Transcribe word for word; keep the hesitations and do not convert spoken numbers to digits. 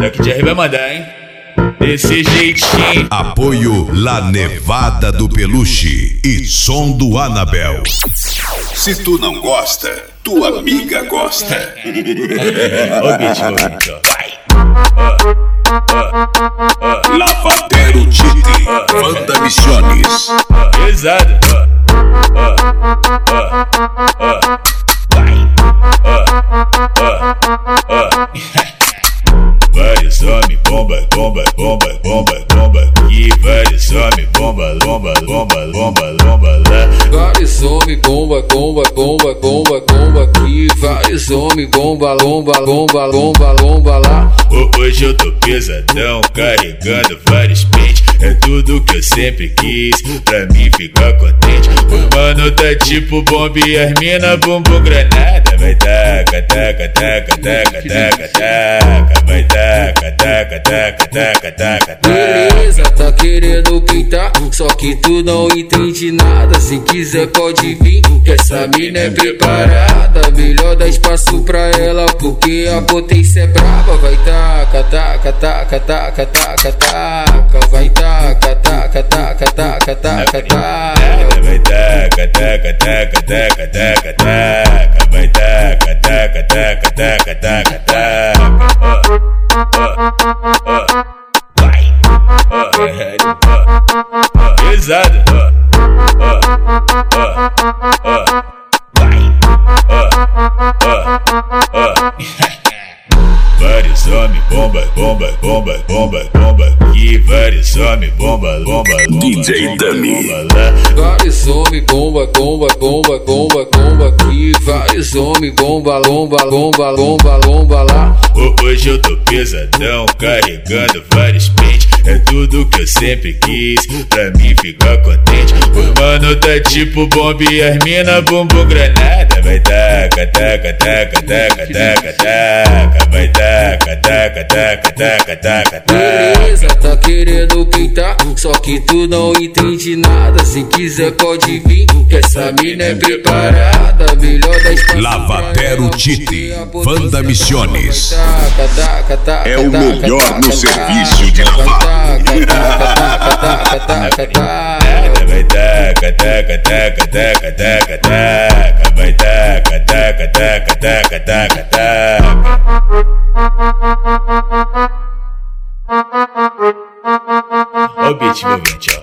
Moleque de R vai mandar, hein? Desse jeitinho. Apoio La Nevada do Peluche e Som do Anabel. Se tu não gosta, tua amiga gosta. Ó o beat, ó o beat, ó. Vai. Lavadero Tite, Wanda Missiones. Pesado. Vai. Vários homens, bomba, bomba, bomba, bomba, bomba. E vários homens, bomba, bomba, bomba, bomba, bomba lá. Vários homens, bomba, bomba, bomba, bomba, bomba aqui. Vários homens, bomba, lomba, lomba, lomba, lomba lá. Hoje eu tô pesadão, carregando vários pentes. É tudo que eu sempre quis, pra mim ficar contente. O mano tá tipo bomba e as mina bumbum granada. Vai taca, taca, taca, taca, taca, taca. Vai taca, taca, taca, taca, taca, taca. Beleza, tá querendo pintar, só que tu não entende nada. Se quiser pode vir, que essa mina é preparada. Melhor dar espaço pra ela, porque a potência é brava. Vai taca, taca, taca, taca, taca, taca. Vai taca, taca, taca, taca, taca, taca. Vai taca, taca, taca, taca, taca, taca. Vai taca, taca, taca, taca, taca, taca. Vai. Pesado. Vai. Vários homens, bomba, bomba, bomba, bomba, bomba. E vários homens, bomba, bomba, bomba. D J Dummy. Vários homens, bomba, bomba, bomba, bomba, bomba aqui. Vários homens, bomba, lomba, lomba, lomba, lomba lá. Hoje eu tô pesadão, carregando vários pentes. É tudo que eu sempre quis, pra mim ficar contente. O mano tá tipo bomba e as mina bumbum granada. Vai taca, taca, taca, taca, taca, taca. Vai taca, taca, taca, taca, taca, taca. Beleza, tá querendo pintar, só que tu não entende nada. Se quiser pode vir, que essa mina é preparada. Melhor da espaço. Lavadero Tite, Wanda Missiones. É o melhor no serviço de lavar. Vai taca, taca, taca, taca, taca, taca. Vai taca, taca, taca, taca, taca, taca. Ó o beat envolvente,